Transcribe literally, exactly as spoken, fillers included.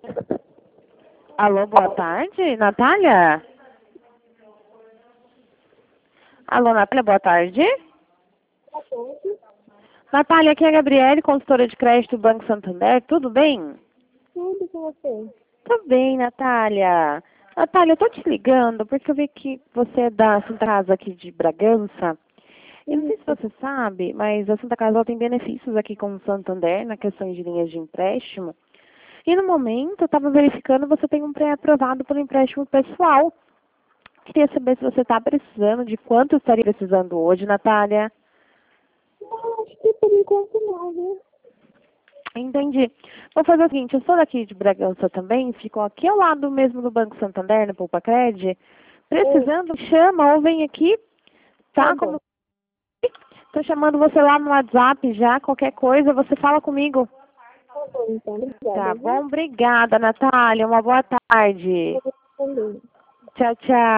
Alô, boa tarde, Natália? Alô, Natália, boa tarde. Boa tarde. Natália, aqui é a Gabriele, consultora de crédito do Banco Santander, tudo bem? Tudo com você. Tudo bem, Natália. Natália, eu tô te ligando porque eu vi que você é da Santa Casa aqui de Bragança. Eu não sei se você sabe, mas a Santa Casa ela tem benefícios aqui com o Santander na questão de linhas de empréstimo. E no momento, eu estava verificando, você tem um pré-aprovado para empréstimo pessoal. Queria saber se você está precisando, de quanto estaria precisando hoje, Natália. Não, acho que por enquanto não, viu? Entendi. Vou fazer o seguinte, eu sou daqui de Bragança também, fico aqui ao lado mesmo do Banco Santander, no Poupa Cred. Precisando, chama ou vem aqui, tá? Tá Como bom. estou chamando você lá no WhatsApp já, qualquer coisa, você fala comigo. Tá bom, então. Obrigada, Tá viu? bom? Obrigada, Natália. Uma boa tarde. Eu vou responder. Tchau, tchau.